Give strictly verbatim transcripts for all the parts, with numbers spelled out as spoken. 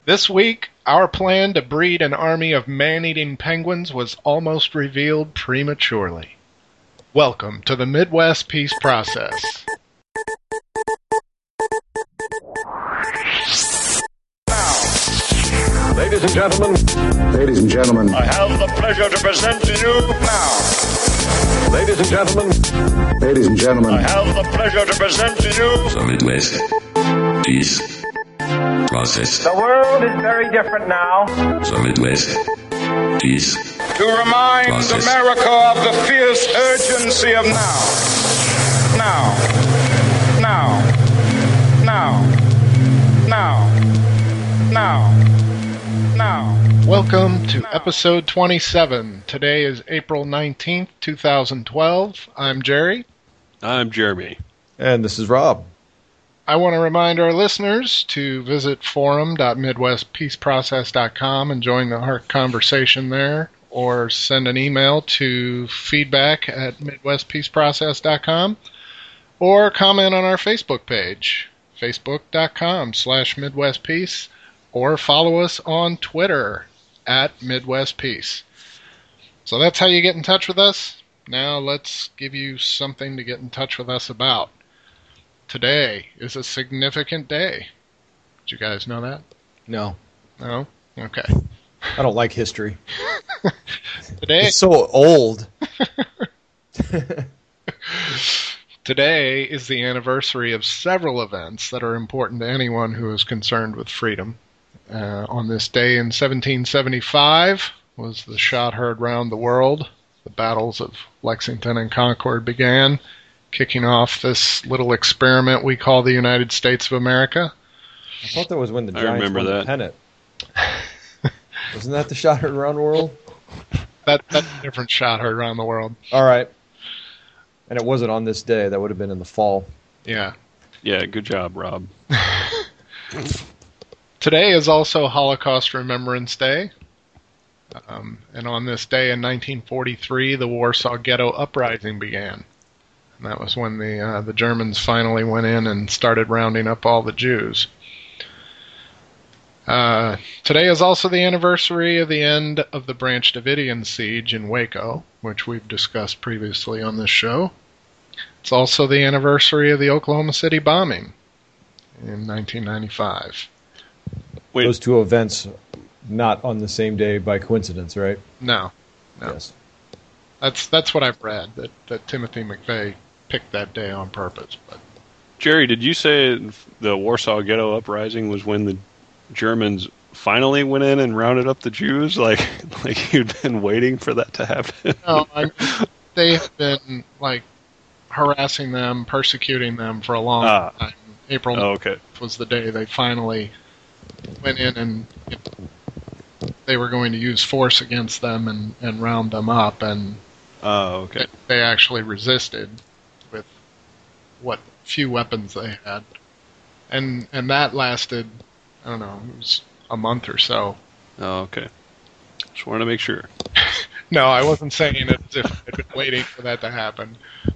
This week, our plan to breed an army of man-eating penguins was almost revealed prematurely. Welcome to the Midwest Peace Process. Now, ladies and gentlemen, ladies and gentlemen, I have the pleasure to present to you now, ladies and gentlemen, ladies and gentlemen, I have the pleasure to present to you the Midwest Peace Process. The world is very different now. The Midwest Peace to remind Process. America of the fierce urgency of now. Now. Now. Now. Now. Now. Now. Welcome to episode twenty-seven. Today is April nineteenth, twenty twelve. I'm Jerry. I'm Jeremy. And this is Rob. I want to remind our listeners to visit forum dot midwest peace process dot com and join the heart conversation there, or send an email to feedback at midwest peace process dot com, or comment on our Facebook page, facebook dot com slash midwest peace, or follow us on Twitter at Midwest Peace. So that's how you get in touch with us. Now let's give you something to get in touch with us about. Today is a significant day. Did you guys know that? No. No? Okay. I don't like history. Today, It's so old. Today is the anniversary of several events that are important to anyone who is concerned with freedom. Uh, on this day in seventeen seventy-five was the shot heard round the world. The battles of Lexington and Concord began, kicking off this little experiment we call the United States of America. I thought that was when the I Giants remember won the that. pennant. Wasn't that the shot heard around the world? That, that's a different shot heard around the world. All right. And it wasn't on this day. That would have been in the fall. Yeah. Yeah, good job, Rob. Today is also Holocaust Remembrance Day. Um, and on this day in nineteen forty-three, the Warsaw Ghetto Uprising began. And that was when the uh, the Germans finally went in and started rounding up all the Jews. Uh, today is also the anniversary of the end of the Branch Davidian siege in Waco, which we've discussed previously on this show. It's also the anniversary of the Oklahoma City bombing in nineteen ninety-five. Wait, Those two events not on the same day by coincidence, right? No, no. Yes. That's that's what I've read, that, that Timothy McVeigh picked that day on purpose. But Jerry, did you say the Warsaw Ghetto Uprising was when the Germans finally went in and rounded up the Jews? Like, like you'd been waiting for that to happen? no, I mean, they have been like harassing them, persecuting them for a long Ah. time. April Oh, okay. was the day they finally went in and you know, they were going to use force against them and, and round them up, and Oh, okay. they actually resisted with what few weapons they had. And and that lasted, I don't know, it was a month or so. Oh, okay. Just wanted to make sure. No, I wasn't saying it as if I'd been waiting for that to happen.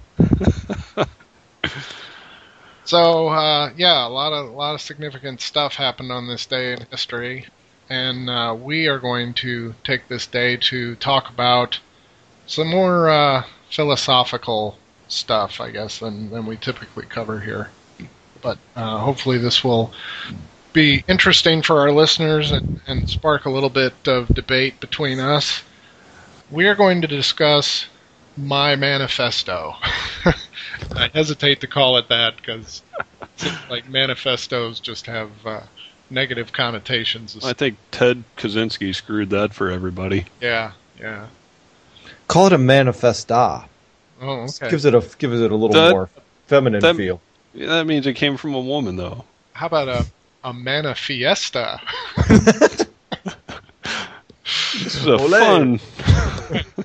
So, uh, yeah, a lot of a lot of significant stuff happened on this day in history, and uh, we are going to take this day to talk about some more uh, philosophical stuff, I guess, than, than we typically cover here. But uh, hopefully this will be interesting for our listeners and, and spark a little bit of debate between us. We are going to discuss my manifesto. I hesitate to call it that because like manifestos just have uh, negative connotations. I think Ted Kaczynski screwed that for everybody. Yeah, yeah. Call it a manifesta. Oh, okay. Gives it a gives it a little That- more feminine that- feel. Yeah, that means it came from a woman, though. How about a a manifiesta? This is a Olé. fun.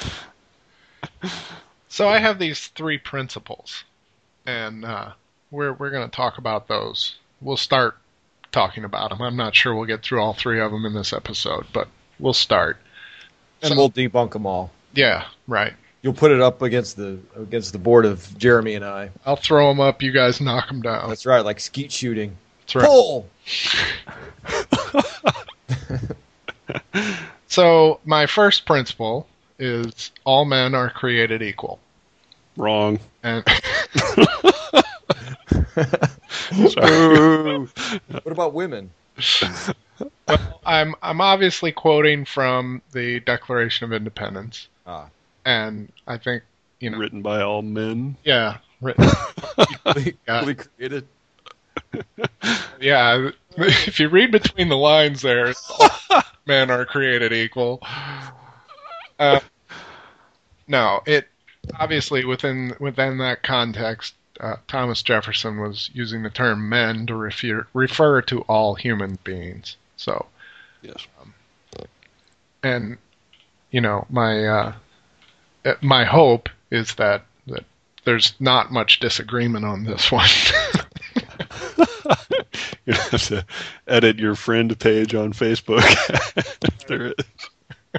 So I have these three principles, and uh, we're we're going to talk about those. We'll start talking about them. I'm not sure we'll get through all three of them in this episode, but we'll start. And So- we'll debunk them all. Yeah, right. You'll put it up against the against the board of Jeremy and I. I'll throw them up. You guys knock them down. That's right, like skeet shooting. That's right. Pull! So my first principle is all men are created equal. Wrong. And Sorry. What about women? well, I'm I'm obviously quoting from the Declaration of Independence, Ah, and I think you know, Written by all men. yeah, written, equally, Yeah. equally created. yeah. If you read between the lines, there, it's all men are created equal. Uh, no, it obviously within within that context, uh, Thomas Jefferson was using the term men to refer refer to all human beings. So, Yes. and you know, my uh, uh, my hope is that that there's not much disagreement on this one. You have to edit your friend page on Facebook. If there is.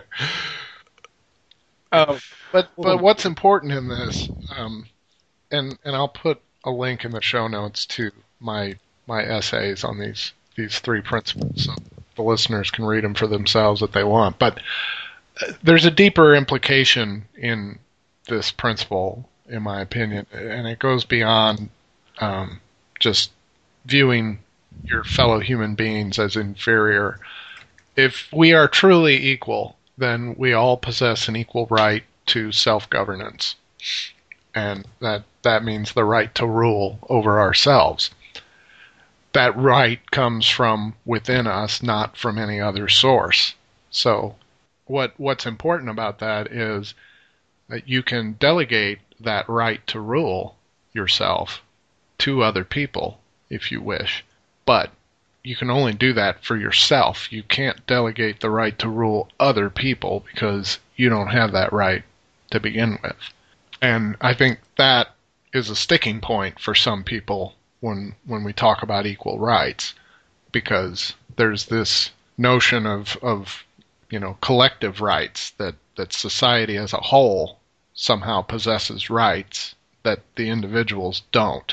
Um, but but what's important in this, um, and and I'll put a link in the show notes to my my essays on these these three principles, so the listeners can read them for themselves if they want. But uh, there's a deeper implication in this principle, in my opinion, and it goes beyond um, just viewing your fellow human beings as inferior. If we are truly equal, then we all possess an equal right to self-governance. And that, that means the right to rule over ourselves. That right comes from within us, not from any other source. So what what's important about that is that you can delegate that right to rule yourself to other people if you wish. But you can only do that for yourself. You can't delegate the right to rule other people because you don't have that right to begin with. And I think that is a sticking point for some people when when we talk about equal rights, because there's this notion of, of you know, collective rights, that, that society as a whole somehow possesses rights that the individuals don't.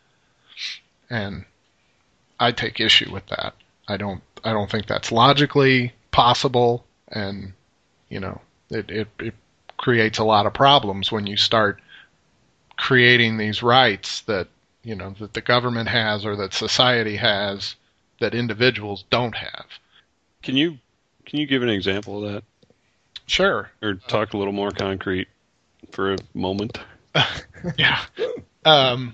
And I take issue with that. I don't. I don't think that's logically possible, and you know, it, it it creates a lot of problems when you start creating these rights that you know that the government has or that society has that individuals don't have. Can you can you give an example of that, Sure. or talk a little more concrete for a moment? Yeah. Um.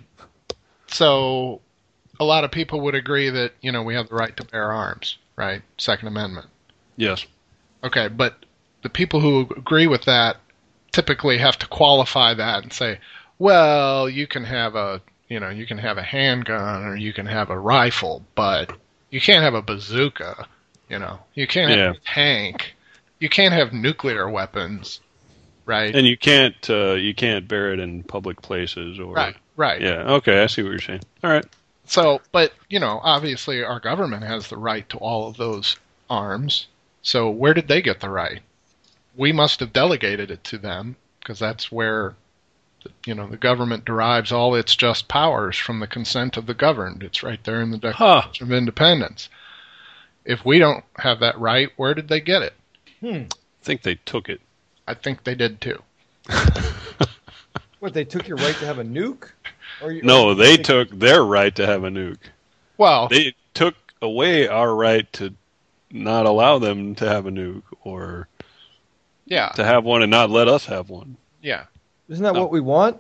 So. A lot of people would agree that, you know, we have the right to bear arms, right? Second Amendment. Yes. Okay, but the people who agree with that typically have to qualify that and say, well, you can have a, you know, you can have a handgun or you can have a rifle, but you can't have a bazooka, you know. You can't have Yeah. a tank. You can't have nuclear weapons, right? And you can't uh, you can't bear it in public places or Right, right. Yeah. Okay, I see what you're saying. All right. So, but, you know, obviously our government has the right to all of those arms. So where did they get the right? We must have delegated it to them, because that's where, you know, the government derives all its just powers from the consent of the governed. It's right there in the Declaration Huh. of Independence. If we don't have that right, where did they get it? I think they took it. I think they did too. What, they took your right to have a nuke? Or you, No, or they you think- took their right to have a nuke. Well, They took away our right to not allow them to have a nuke, or yeah, to have one and not let us have one. yeah. Isn't that what we want?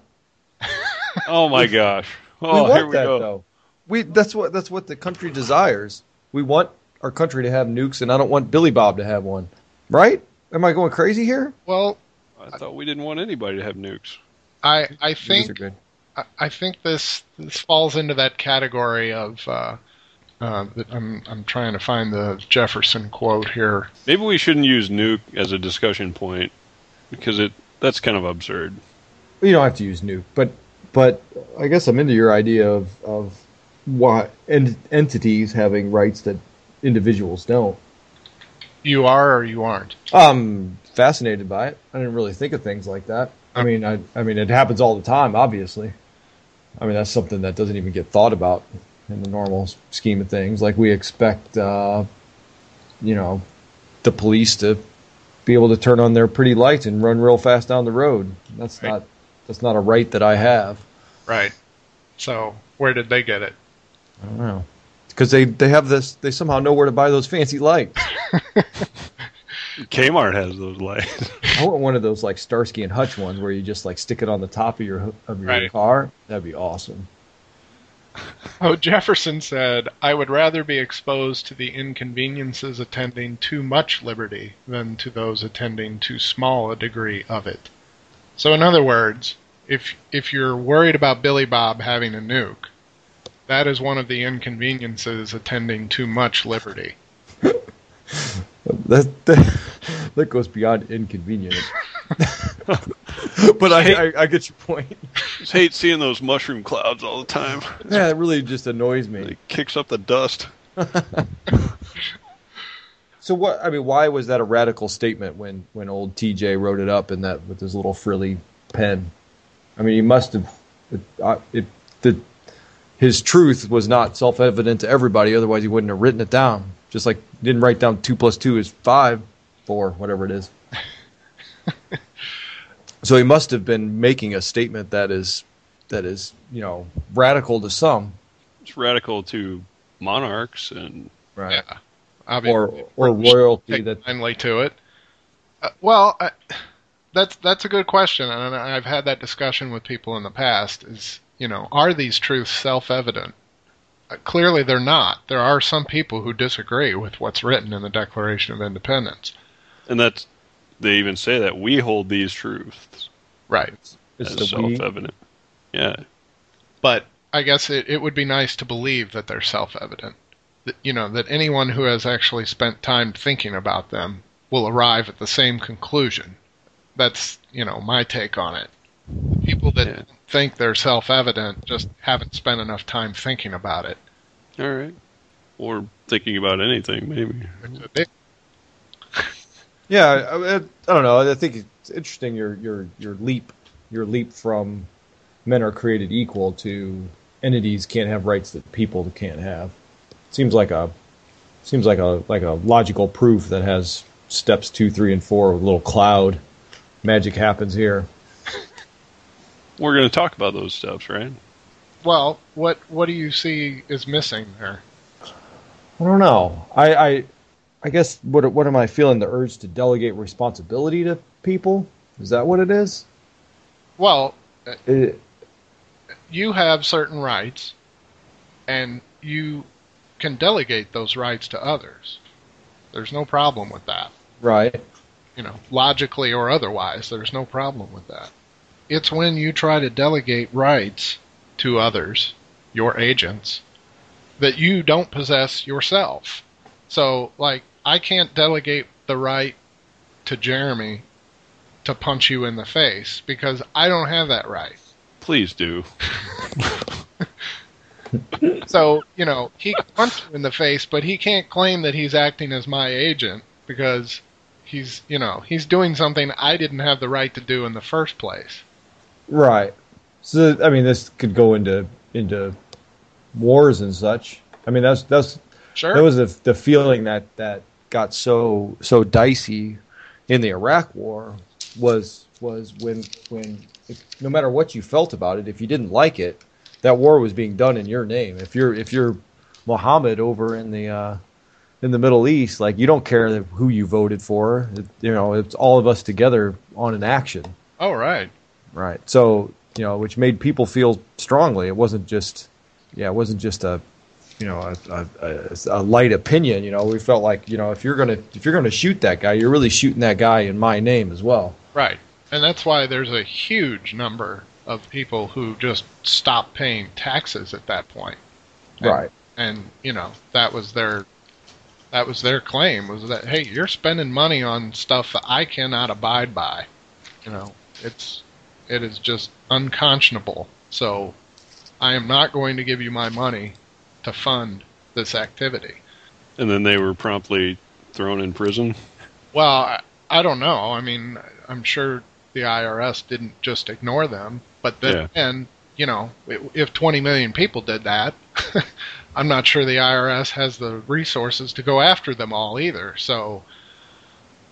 Oh my gosh! we Oh, want here we that go. though. We that's what that's what the country desires. We want our country to have nukes, and I don't want Billy Bob to have one. Right? Am I going crazy here? Well, I thought we didn't want anybody to have nukes. I I Nukes are think good. I- I think this this falls into that category of. Uh, uh, that I'm I'm trying to find the Jefferson quote here. Maybe we shouldn't use nuke as a discussion point because it that's kind of absurd. You don't have to use nuke, but but I guess I'm into your idea of of what en- entities having rights that individuals don't. You are or you aren't. I'm fascinated by it. I didn't really think of things like that. I mean, I I mean, it happens all the time. Obviously, I mean that's something that doesn't even get thought about in the normal scheme of things. Like we expect, uh, you know, the police to be able to turn on their pretty lights and run real fast down the road. That's Right. not that's not a right that I have. Right. So where did they get it? I don't know. Because they, they have this, they somehow know where to buy those fancy lights. Kmart has those lights. I want one of those like Starsky and Hutch ones where you just like stick it on the top of your of your Right. car. That'd be awesome. Oh, Jefferson said, I would rather be exposed to the inconveniences attending too much liberty than to those attending too small a degree of it. So in other words, if if you're worried about Billy Bob having a nuke, that is one of the inconveniences attending too much liberty. That that, that goes beyond inconvenient. But I, I I get your point. Just hate seeing those mushroom clouds all the time. Yeah, it really just annoys me. It kicks up the dust. So what? I mean, why was that a radical statement when, when old T J wrote it up in that with his little frilly pen? I mean, he must have. It, uh, it the his truth was not self evident to everybody. Otherwise, he wouldn't have written it down. Just like he didn't write down two plus two is five, four, whatever it is. So he must have been making a statement that is that is you know radical to some, It's radical to monarchs and right? Yeah. Obviously, Or or royalty take that kindly to it. Uh, well, I, that's that's a good question, and I've had that discussion with people in the past. Is you know, are these truths self-evident? Uh, clearly, they're not. There are some people who disagree with what's written in the Declaration of Independence. and that's they even say that we hold these truths Right. it's as the we. self-evident. Yeah, But I guess it, it would be nice to believe that they're self-evident. That, you know, that anyone who has actually spent time thinking about them will arrive at the same conclusion. That's, you know, my take on it. The people that Yeah. think they're self-evident just haven't spent enough time thinking about it. all right. Or thinking about anything, maybe. They- Yeah, I, I, I don't know. I think it's interesting your your your leap your leap from men are created equal to entities can't have rights that people can't have. Seems like a seems like a like a logical proof that has steps two, three, and four with a little cloud. Magic happens here. We're going to talk about those steps, right? Well, what what do you see is missing there? I don't know. I I, I guess what what am I feeling the urge to delegate responsibility to people? Is that what it is? Well, It, you have certain rights, and you can delegate those rights to others. There's no problem with that. right. You know, logically or otherwise, there's no problem with that. It's when you try to delegate rights to others, your agents, that you don't possess yourself. So, like, I can't delegate the right to Jeremy to punch you in the face because I don't have that right. Please do. So, you know, he can punch you in the face, but he can't claim that he's acting as my agent because he's, you know, he's doing something I didn't have the right to do in the first place. Right. So I mean, this could go into into wars and such. I mean, that's that's Sure. that was the the feeling that that got so so dicey in the Iraq War was was when when if, no matter what you felt about it, if you didn't like it, that war was being done in your name. If you're if you're Muhammad over in the uh, in the Middle East, like you don't care who you voted for. It, you know, it's all of us together on an action. Oh, right. Right. So, you know, which made people feel strongly. It wasn't just, yeah, it wasn't just a, you know, a, a, a, a light opinion. You know, we felt like, you know, if you're gonna if you're gonna shoot that guy, you're really shooting that guy in my name as well. Right. And that's why there's a huge number of people who just stopped paying taxes at that point. And, Right. And, you know, that was their that was their claim was that, hey, you're spending money on stuff that I cannot abide by. You know, it's it is just unconscionable. So I am not going to give you my money to fund this activity. And then they were promptly thrown in prison. Well, I, I don't know. I mean, I'm sure the I R S didn't just ignore them, but then, Yeah. and, you know, if twenty million people did that, I'm not sure the I R S has the resources to go after them all either. So,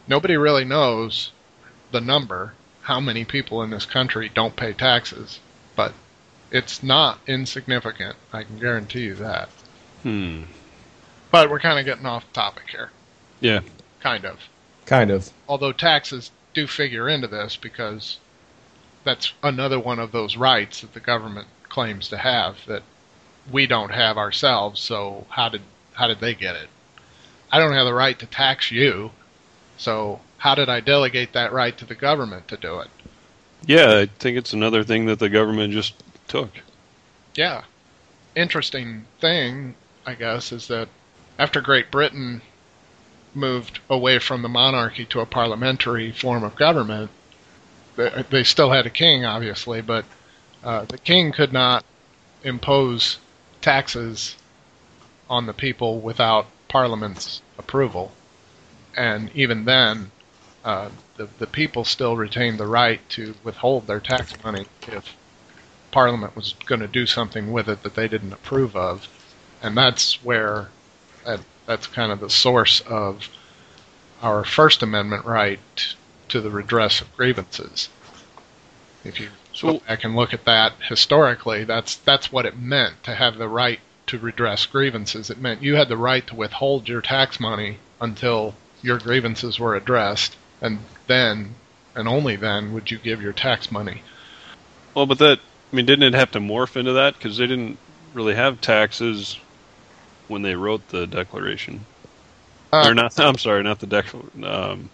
Nobody really knows the number, how many people in this country don't pay taxes, but it's not insignificant. I can guarantee you that. Hmm. But we're kind of getting off topic here. Yeah. Kind of. Kind of. Although taxes do figure into this because that's another one of those rights that the government claims to have that we don't have ourselves, so how did how did they get it? I don't have the right to tax you, so how did I delegate that right to the government to do it? Yeah, I think it's another thing that the government just took. Yeah. Interesting thing, I guess, is that after Great Britain moved away from the monarchy to a parliamentary form of government, they, they still had a king, obviously, but uh, the king could not impose taxes on the people without Parliament's approval. And even then, uh, the, the people still retained the right to withhold their tax money if Parliament was going to do something with it that they didn't approve of. And that's where, that, that's kind of the source of our First Amendment right to the redress of grievances. If you So- go back and look at that historically, that's that's what it meant to have the right to redress grievances. It meant you had the right to withhold your tax money until your grievances were addressed, and then, and only then, would you give your tax money. Well, but that, I mean, didn't it have to morph into that? Because they didn't really have taxes when they wrote the Declaration. Uh, or not, I'm sorry, not the Declaration. Um,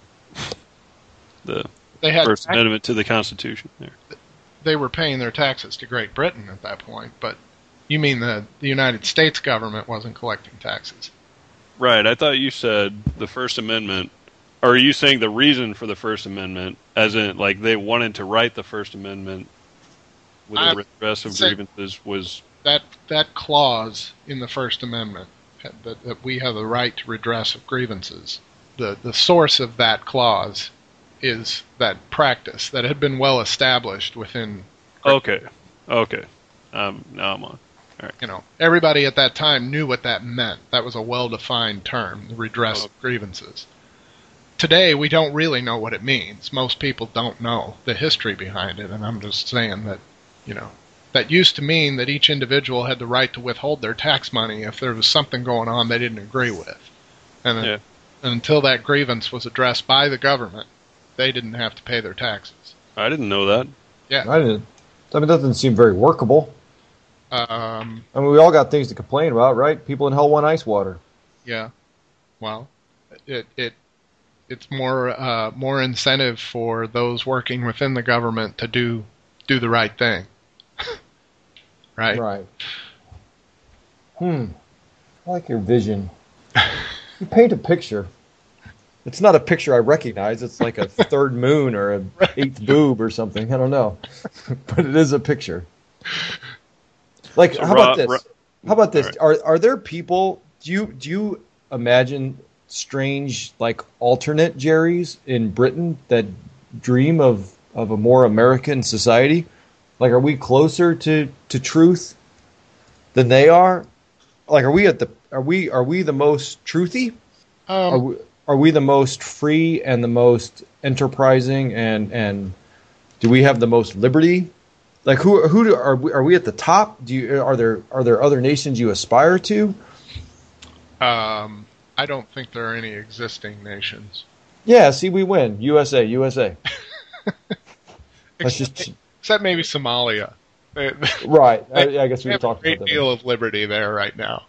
the they had First tax- Amendment to the Constitution there. they were paying their taxes to Great Britain at that point, but you mean the, the United States government wasn't collecting taxes. Right, I thought you said the First Amendment, or are you saying the reason for the First Amendment, as in, like, they wanted to write the First Amendment with I a redress of said- grievances was... That that clause in the First Amendment, that, that we have the right to redress of grievances, the, the source of that clause is that practice that had been well established within, Okay, okay. Um, now I'm on. you know, everybody at that time knew what that meant. That was a well-defined term, the redress Oh. of grievances. Today, we don't really know what it means. Most people don't know the history behind it, and I'm just saying that, you know, that used to mean that each individual had the right to withhold their tax money if there was something going on they didn't agree with. And, then, Yeah. and until that grievance was addressed by the government, they didn't have to pay their taxes. I didn't know that. Yeah. I didn't. I mean, it doesn't seem very workable. Um, I mean, we all got things to complain about, right? People in hell want ice water. yeah. Well, it it it's more uh, more incentive for those working within the government to do do the right thing. Right? Right. Hmm. I like your vision. You paint a picture. It's not a picture I recognize. It's like a third moon or a eighth boob or something. I don't know. But it is a picture. Like, So how Rob- about this? Rob- How about this? All Are are there people? Do you do you imagine strange, like, alternate Jerrys in Britain that dream of of a more American society? Like, are we closer to, to truth than they are? Like, are we at the are we are we the most truthy? Um, Are we, are we the most free and the most enterprising, and and do we have the most liberty? Like, who who do, are we, are we at the top? Do you are there are there other nations you aspire to? um, I don't think there are any existing nations. Yeah, see, we win. U S A, U S A. Let's just Except maybe Somalia. They, right. I, I guess they we have a talked great about that. deal of liberty there right now.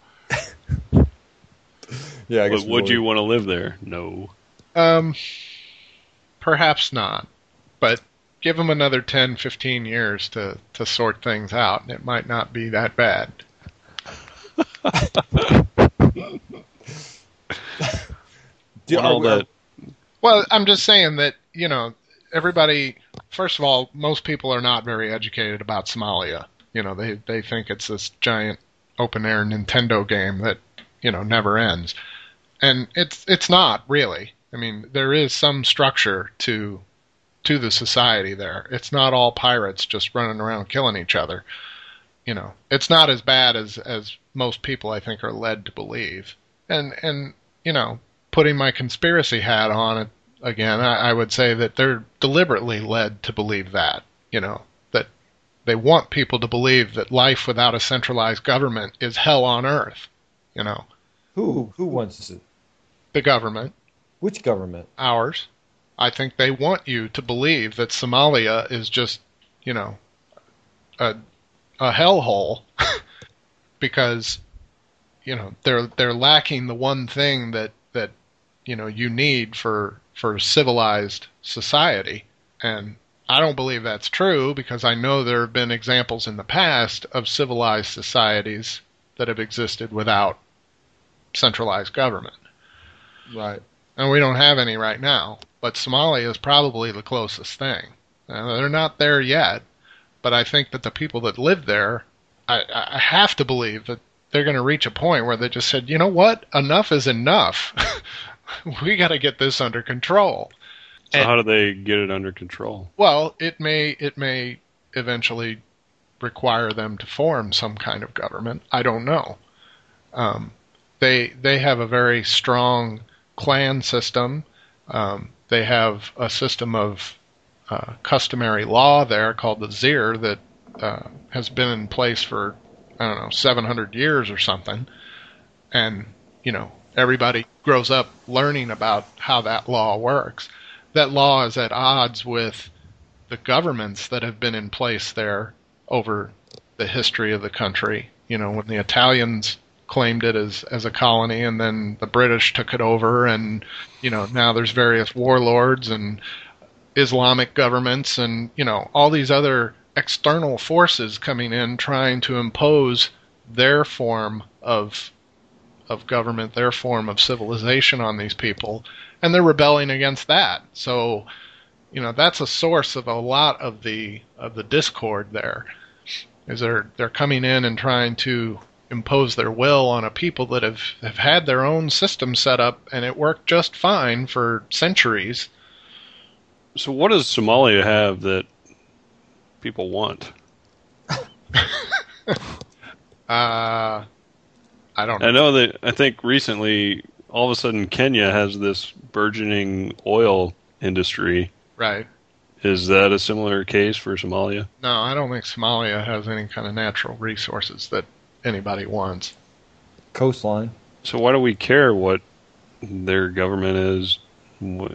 Yeah, I guess But we would will. you want to live there? No. Um, perhaps not, but give them another ten, fifteen years to, to sort things out, and it might not be that bad. Do- When are all we- that, Well, I'm just saying that, you know, everybody, first of all, most people are not very educated about Somalia. You know, they, they think it's this giant open-air Nintendo game that, you know, never ends. And it's it's not, really. I mean, there is some structure to to the society there. It's not all pirates just running around killing each other. You know, it's not as bad as, as most people, I think, are led to believe. And, and you know, putting my conspiracy hat on, it, again, I, I would say that they're deliberately led to believe that, you know, that they want people to believe that life without a centralized government is hell on earth, you know. Who who wants it? The government. Which government? Ours. I think they want you to believe that Somalia is just, you know, a a hellhole because, you know, they're they're lacking the one thing that, that you know you need for for civilized society. And I don't believe that's true because I know there have been examples in the past of civilized societies that have existed without centralized government. Right. And we don't have any right now. But Somalia is probably the closest thing. Uh, they're not there yet, but I think that the people that live there, I, I have to believe that they're going to reach a point where they just said, you know what, enough is enough. We got to get this under control. So And- how do they get it under control? Well, it may it may eventually require them to form some kind of government. I don't know. Um, they they have a very strong clan system. Um, they have a system of uh, customary law there called the Zir that uh, has been in place for, I don't know, seven hundred years or something. And, you know, everybody grows up learning about how that law works. That law is at odds with the governments that have been in place there over the history of the country. You know, when the Italians claimed it as, as a colony and then the British took it over, and, you know, now there's various warlords and Islamic governments and, you know, all these other external forces coming in trying to impose their form of of government, their form of civilization on these people, and they're rebelling against that. So, you know, that's a source of a lot of the of the discord there. Is they're they're coming in and trying to impose their will on a people that have, have had their own system set up, and it worked just fine for centuries. So what does Somalia have that people want? Uh, I don't know. I know that I think recently, all of a sudden, Kenya has this burgeoning oil industry. Right. Is that a similar case for Somalia? No, I don't think Somalia has any kind of natural resources that anybody wants. Coastline. So why do we care what their government is? What,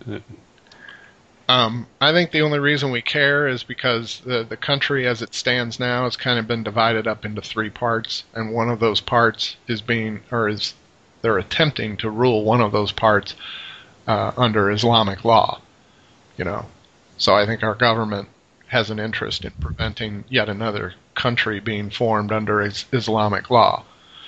Um, I think the only reason we care is because the the country as it stands now has kind of been divided up into three parts, and one of those parts is being, or is, they're attempting to rule one of those parts uh, under Islamic law, you know. So I think our government has an interest in preventing yet another country being formed under is- Islamic law.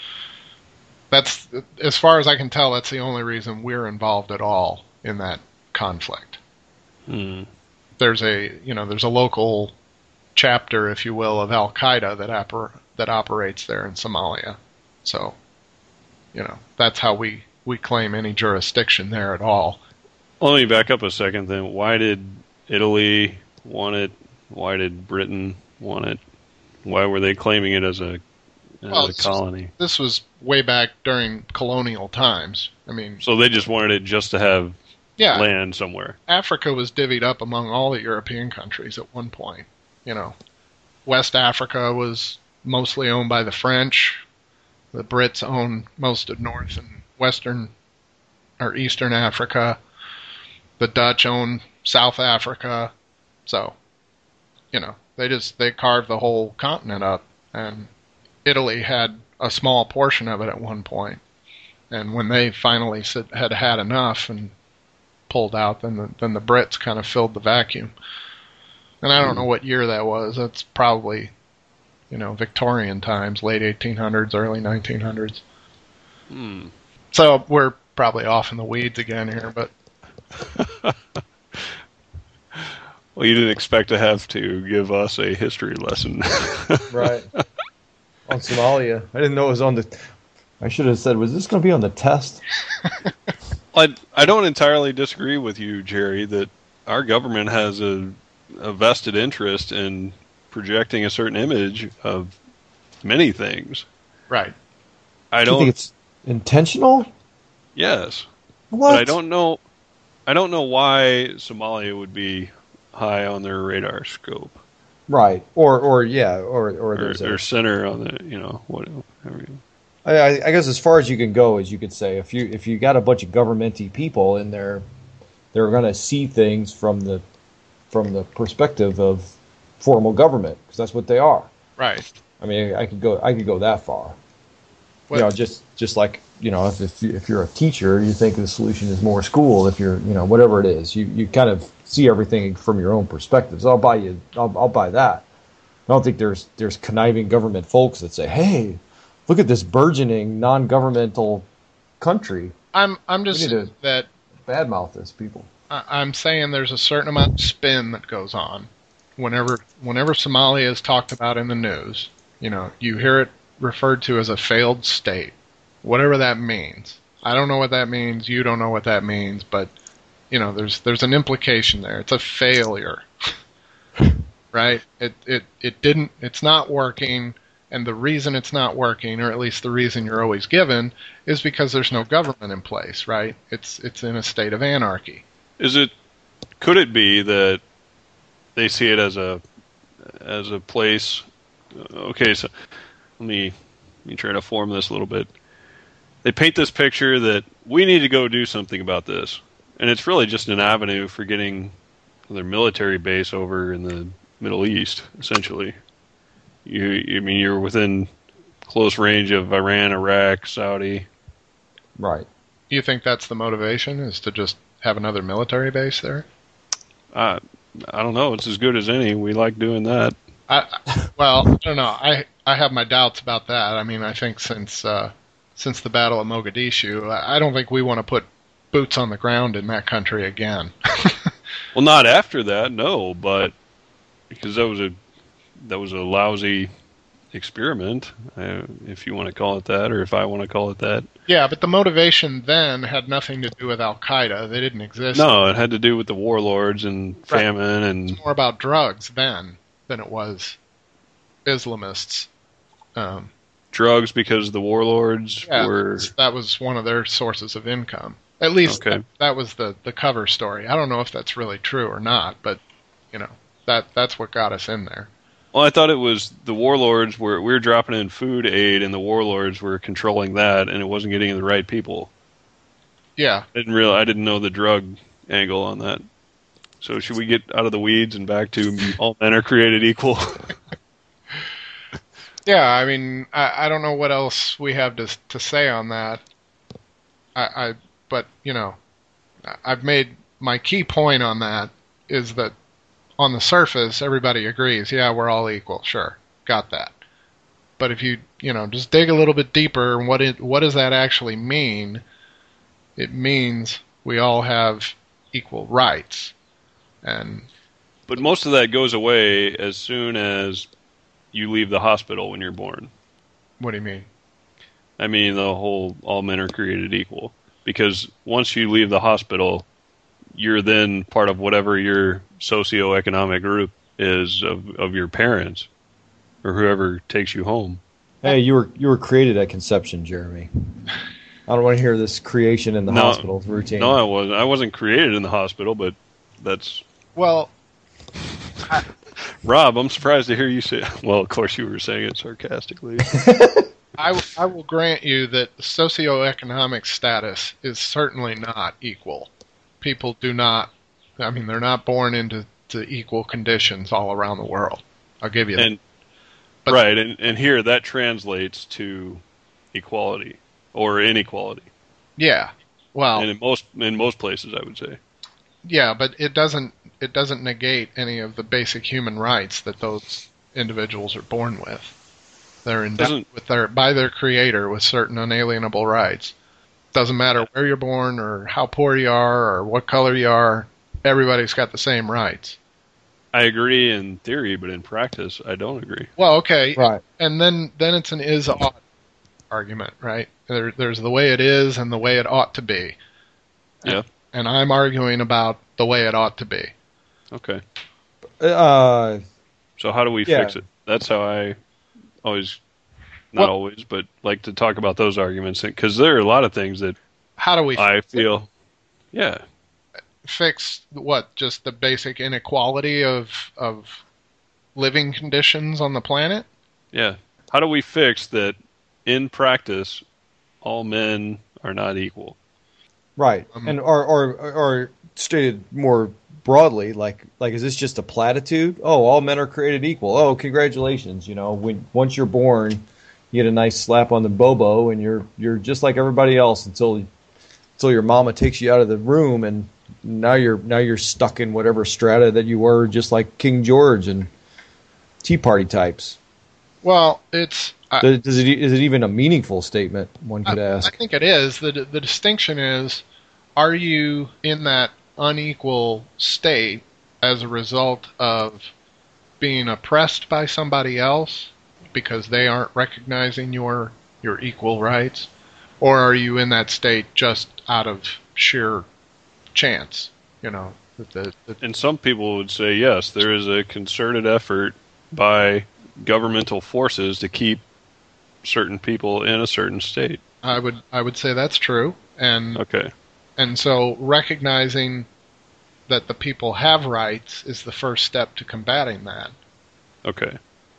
That's, as far as I can tell, that's the only reason we're involved at all in that conflict. hmm. There's a, you know, there's a local chapter, if you will, of Al Qaeda that oper- that operates there in Somalia. So, you know, that's how we, we claim any jurisdiction there at all. Well, let me back up a second then. Why did Italy want it? Why did Britain want it? Why were they claiming it as a, as Well, a it's- colony? This was way back during colonial times. I mean, So they just wanted it just to have yeah, land somewhere. Africa was divvied up among all the European countries at one point. You know, West Africa was mostly owned by the French. The Brits owned most of North and Western or Eastern Africa. The Dutch owned South Africa. So, you know, they just they carved the whole continent up, and Italy had a small portion of it at one point. And when they finally said, had had enough and pulled out, then the, then the Brits kind of filled the vacuum. And I don't know what year that was. That's probably, you know, Victorian times, late eighteen hundreds, early nineteen hundreds. Hmm. So we're probably off in the weeds again here, but Well, you didn't expect to have to give us a history lesson. Right. On Somalia. I didn't know it was on the... I should have said, was this going to be on the test? I, I don't entirely disagree with you, Jerry, that our government has a, a vested interest in projecting a certain image of many things. right. I Do you don't... think it's intentional? Yes. What? But I don't know... I don't know why Somalia would be high on their radar scope. Right. Or, or yeah, or, or Or, there's a, or center on the, you know, whatever. I, I I guess as far as you can go, as you could say, if you if you got a bunch of governmenty people in there, they're going to see things from the from the perspective of formal government, because that's what they are. Right. I mean, I could go I could go that far. What- You know, just just like, you know, if if, you, if you're a teacher, you think the solution is more school. If you're, you know, whatever it is, you, you kind of see everything from your own perspectives. I'll buy you. I'll, I'll buy that. I don't think there's there's conniving government folks that say, "Hey, look at this burgeoning non-governmental country." I'm I'm just We need to- that Badmouth this, people. I- I'm saying there's a certain amount of spin that goes on whenever whenever Somalia is talked about in the news. You know, you hear it referred to as a failed state, whatever that means. I don't know what that means. You don't know what that means, but you know, there's there's an implication there. It's a failure, right? It it it didn't. It's not working, and the reason it's not working, or at least the reason you're always given, is because there's no government in place, right? It's it's in a state of anarchy. Is it? Could it be that they see it as a as a place? Okay, so let me let me try to form this a little bit. They paint this picture that we need to go do something about this, and it's really just an avenue for getting their military base over in the Middle East. Essentially, you I mean you're within close range of Iran, Iraq, Saudi. Right. You think that's the motivation, is to just have another military base there? I I don't know. It's as good as any. We like doing that. I, well, I don't know. I I have my doubts about that. I mean, I think since uh, since the Battle of Mogadishu, I I don't think we want to put boots on the ground in that country again. Well, not after that, no, but because that was a that was a lousy experiment, uh, if you want to call it that, or if I want to call it that. Yeah, but the motivation then had nothing to do with Al Qaeda. They didn't exist. No, it had to do with the warlords and Right. famine and More about drugs then than it was Islamists. Um, drugs, because the warlords yeah, were that was one of their sources of income. At least Okay. that, that was the, the cover story. I don't know if that's really true or not, but you know, that that's what got us in there. Well, I thought it was the warlords were we were dropping in food aid, and the warlords were controlling that, and it wasn't getting to the right people. Yeah. I didn't real I didn't know the drug angle on that. So should we get out of the weeds and back to all men are created equal? Yeah, I mean, I, I don't know what else we have to to say on that. I, I, but you know, I've made my key point on that is that on the surface, everybody agrees. Yeah, we're all equal. Sure, got that. But if you you know just dig a little bit deeper, what it what does that actually mean? It means we all have equal rights, and But most of that goes away as soon as you leave the hospital when you're born. what do you mean? I mean, the whole all men are created equal. Because once you leave the hospital, you're then part of whatever your socioeconomic group is of, of your parents or whoever takes you home. Hey, you were you were created at conception, Jeremy. I don't want to hear this creation in the No. hospital routine. No, I wasn't. I wasn't created in the hospital, but that's... Well, Rob, I'm surprised to hear you say... Well, of course you were saying it sarcastically. I, I will grant you that socioeconomic status is certainly not equal. People do not, I mean, they're not born into to equal conditions all around the world. I'll give you that. And But- right, and, and here that translates to equality or inequality. Yeah. Well, And in most in most places, I would say. yeah, but it doesn't it doesn't negate any of the basic human rights that those individuals are born with. They're endowed Doesn't- with their by their creator with certain unalienable rights. Doesn't matter where you're born or how poor you are or what color you are. Everybody's got the same rights. I agree in theory, but in practice, I don't agree. Well, okay, Right. and then then it's an is ought argument, right? There, there's the way it is and the way it ought to be. Yeah. And I'm arguing about the way it ought to be. Okay. Uh, So how do we Yeah. fix it? That's how I always, not Well- always, but like to talk about those arguments, because there are a lot of things that How do we? I feel. Yeah. fix what? Just the basic inequality of of living conditions on the planet? Yeah. How do we fix that in practice all men are not equal? Right. Um, and or, or or stated more broadly, like like is this just a platitude? Oh, all men are created equal. Oh, congratulations! You know, when once you're born, you get a nice slap on the bobo, and you're you're just like everybody else until until your mama takes you out of the room, and now you're now you're stuck in whatever strata that you were, just like King George and Tea Party types. Well, it's. I, Does, does it is it even a meaningful statement? One could I, ask. I think it is. The the distinction is, are you in that unequal state as a result of being oppressed by somebody else because they aren't recognizing your your equal rights, or are you in that state just out of sheer chance? You know, that the, the And some people would say, yes, there is a concerted effort by governmental forces to keep certain people in a certain state. I would I would say that's true, and Okay. and so recognizing that the people have rights is the first step to combating that. Okay.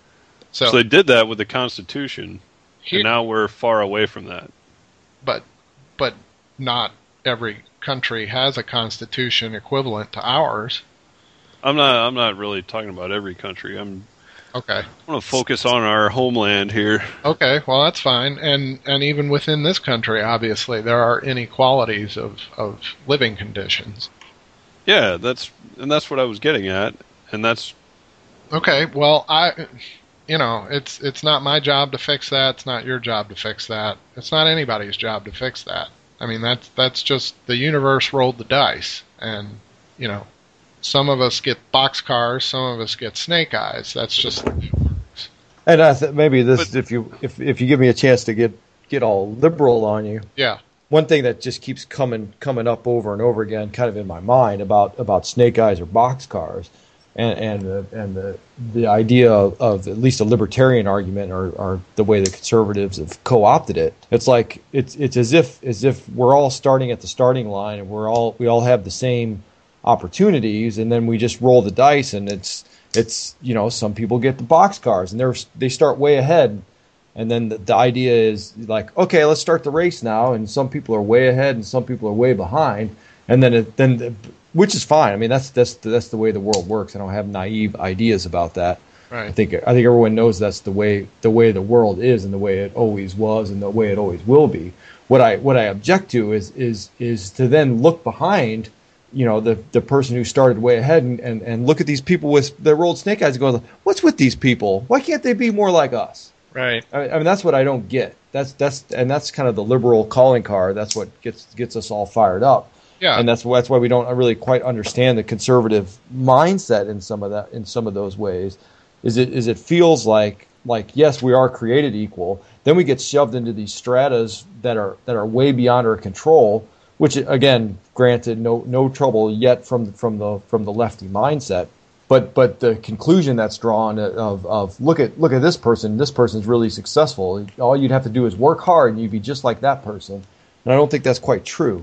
So, So they did that with the Constitution, here, and now we're far away from that. but but not every country has a constitution equivalent to ours. I'm not. I'm not really talking about every country. I'm. Okay. I want to focus on our homeland here. Okay, well that's fine. And and even within this country, obviously, there are inequalities of, of living conditions. Yeah, that's and that's what I was getting at, and that's Okay, well I you know, it's it's not my job to fix that, it's not your job to fix that. It's not anybody's job to fix that. I mean that's that's just the universe rolled the dice, and you know, some of us get boxcars, some of us get snake eyes. That's just the way it works. And I th- maybe this, But- if you if if you give me a chance to get get all liberal on you, Yeah. one thing that just keeps coming coming up over and over again, kind of in my mind about about snake eyes or boxcars, and and the, and the the idea of, of at least a libertarian argument, or, or the way the conservatives have co-opted it. It's like it's it's as if as if we're all starting at the starting line, and we're all we all have the same opportunities, and then we just roll the dice, and it's it's you know, some people get the boxcars and they're they start way ahead, and then the, the idea is like, okay, let's start the race now, and some people are way ahead and some people are way behind, and then it, then the, which is fine. I mean, that's that's that's the way the world works. I don't have naive ideas about that. Right. I think I think everyone knows that's the way the way the world is, and the way it always was, and the way it always will be. What I what I object to is is is to then look behind, you know, the the person who started way ahead, and, and, and look at these people with their rolled snake eyes and go, what's with these people? Why can't they be more like us? Right. I, I mean, that's what I don't get. That's that's and that's kind of the liberal calling card. That's what gets gets us all fired up. Yeah. And that's that's why we don't really quite understand the conservative mindset in some of that in some of those ways. Is it is it feels like like yes, we are created equal. Then we get shoved into these stratas that are that are way beyond our control. Which again, granted, no no trouble yet from from the from the lefty mindset. But but the conclusion that's drawn of of look at look at this person. This person's really successful. All you'd have to do is work hard, and you'd be just like that person. And I don't think that's quite true.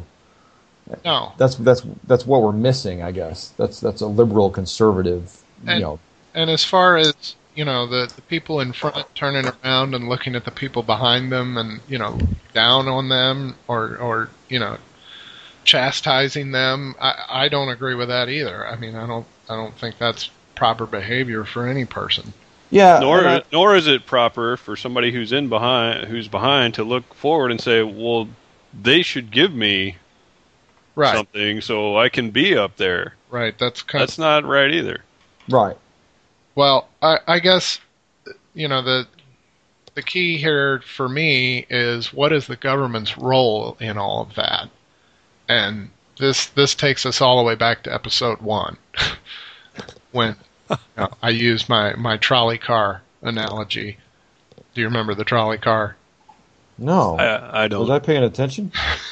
No. That's that's that's what we're missing, I guess. That's that's a liberal conservative, you And- know. And as far as, you know, the, the people in front turning around and looking at the people behind them and, you know, down on them or, or you know, chastising them, I, I don't agree with that either. I mean, I don't I don't think that's proper behavior for any person. Yeah. Nor and I- nor is it proper for somebody who's in behind who's behind to look forward and say, well, they should give me Right. something so I can be up there. Right. That's kind That's not right either. right. Well, I, I guess, you know, the the key here for me is what is the government's role in all of that? And this this takes us all the way back to episode one, when you know, I used my, my trolley car analogy. Do you remember the trolley car? No. I, I don't. Was I paying attention?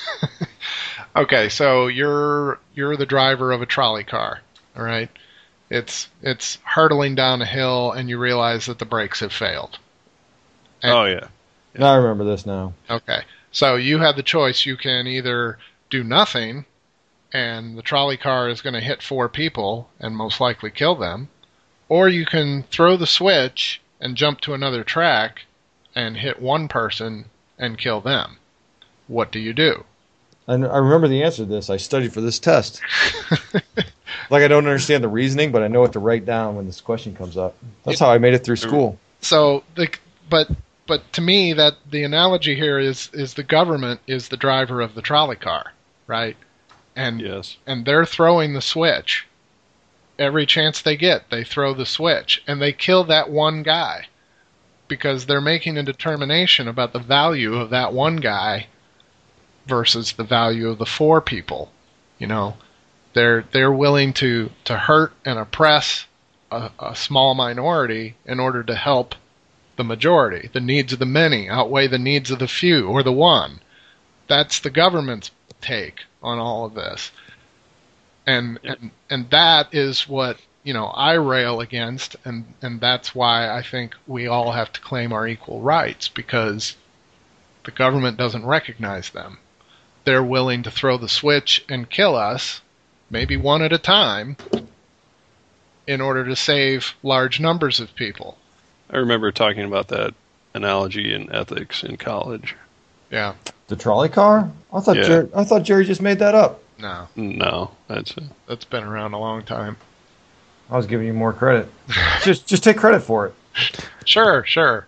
Okay, so you're you're the driver of a trolley car, all right? It's it's hurtling down a hill, and you realize that the brakes have failed. And- oh yeah. No, I remember this now. Okay, so you have the choice. You can either do nothing and the trolley car is going to hit four people and most likely kill them, or you can throw the switch and jump to another track and hit one person and kill them. What do you do? And I remember the answer to this. I studied for this test. Like, I don't understand the reasoning, but I know what to write down when this question comes up. That's how I made it through school. So, the, but but to me, that the analogy here is is the government is the driver of the trolley car, right? And Yes. and they're throwing the switch. Every chance they get, they throw the switch, and they kill that one guy because they're making a determination about the value of that one guy versus the value of the four people. You know, they're they're willing to to hurt and oppress a, a small minority in order to help the majority. The needs of the many outweigh the needs of the few or the one. That's the government's take on all of this. And, Yep. and and that is what, you know, I rail against, and, and that's why I think we all have to claim our equal rights, because the government doesn't recognize them. They're willing to throw the switch and kill us, maybe one at a time, in order to save large numbers of people. I remember talking about that analogy in ethics in college. Yeah, The trolley car? I thought Yeah. Jerry, I thought Jerry just made that up. no, No, that's a, that's been around a long time. I was giving you more credit. just just take credit for it. Sure, sure.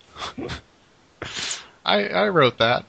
I I wrote that.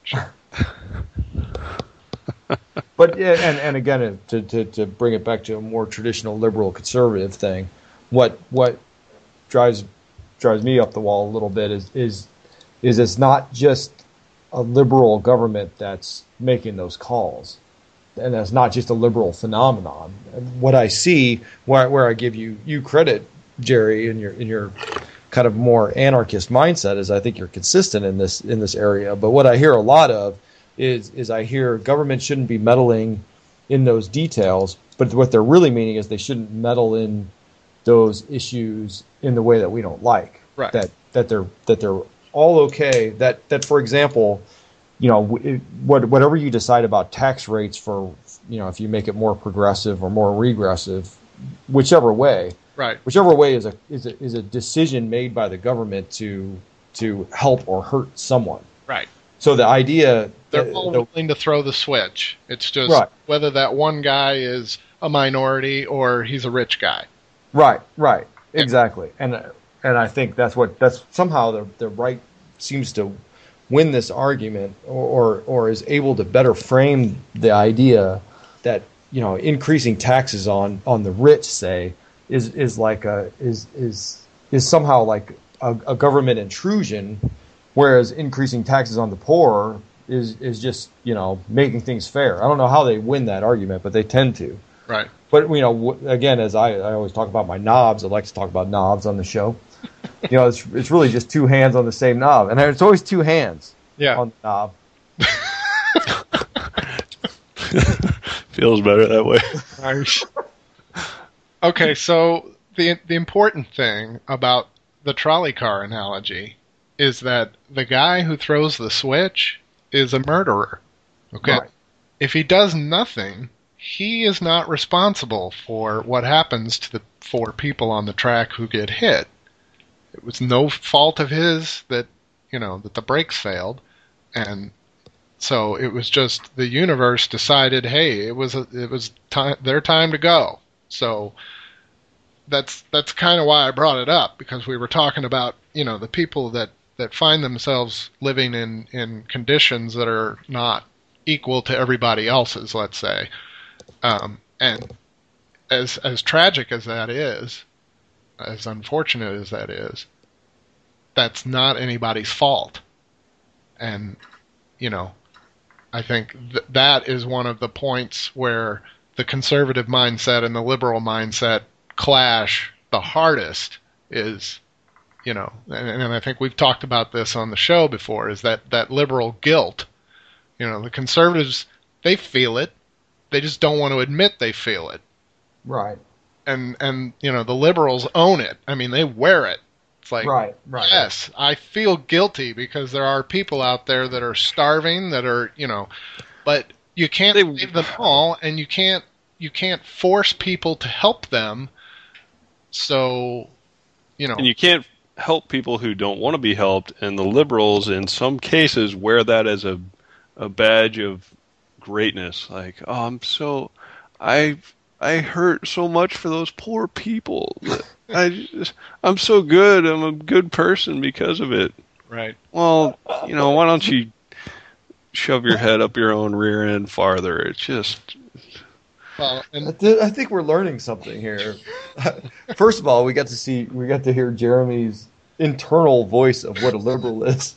But yeah, and, and again, to, to, to bring it back to a more traditional liberal conservative thing, what what drives drives me up the wall a little bit is is is it's not just a liberal government that's making those calls, and that's not just a liberal phenomenon. And what I see, where where I give you you credit, Jerry, in your in your kind of more anarchist mindset, is I think you're consistent in this in this area. But what I hear a lot of is is I hear government shouldn't be meddling in those details, but what they're really meaning is they shouldn't meddle in those issues in the way that we don't like. Right. That that they're that they're all okay. That that for example, you know, it, what whatever you decide about tax rates for, you know, if you make it more progressive or more regressive, whichever way, Right. whichever way is a is a is a decision made by the government to to help or hurt someone. Right. So the idea They're the- all the- willing to throw the switch. It's just Right. whether that one guy is a minority or he's a rich guy. right, right, exactly, and and I think that's what that's somehow the the right seems to win this argument, or, or or is able to better frame the idea that, you know, increasing taxes on on the rich, say, is is like a is is is somehow like a, a government intrusion, whereas increasing taxes on the poor is is just, you know, making things fair. I don't know how they win that argument, but they tend to. Right. But, you know, w- again, as I, I always talk about my knobs, I like to talk about knobs on the show. You know, it's it's really just two hands on the same knob, and it's always two hands Yeah. on the knob. feels better that way. Nice. Okay, so the the important thing about the trolley car analogy is that the guy who throws the switch is a murderer. Okay? Right. If he does nothing, he is not responsible for what happens to the four people on the track who get hit. It was no fault of his that, you know, that the brakes failed, and so it was just the universe decided, hey, it was a, it was time, their time to go. So that's that's kind of why I brought it up, because we were talking about, you know, the people that, that find themselves living in, in conditions that are not equal to everybody else's, let's say. Um, and as as tragic as that is, as unfortunate as that is, that's not anybody's fault. And, you know, I think th- that is one of the points where the conservative mindset and the liberal mindset clash the hardest is, you know, and, and I think we've talked about this on the show before, is that, that liberal guilt. You know, the conservatives, they feel it. They just don't want to admit they feel it. Right. And, and you know, the liberals own it. I mean, they wear it. It's like, Right, right. yes, I feel guilty because there are people out there that are starving, that are, you know, but you can't They- save them all, and you can't you can't force people to help them. So, you know, And you can't help people who don't want to be helped, and the liberals, in some cases, wear that as a a badge of greatness. Like, oh, I'm so, I I hurt so much for those poor people. I just, I'm so good. I'm a good person because of it. right? Well, you know, why don't you shove your head up your own rear end farther? It's just, Well, I, and th- I think we're learning something here. First of all, we got to see, we got to hear Jeremy's internal voice of what a liberal is.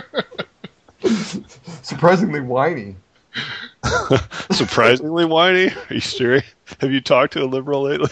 Surprisingly whiny. surprisingly whiny. Are you serious? Have you talked to a liberal lately?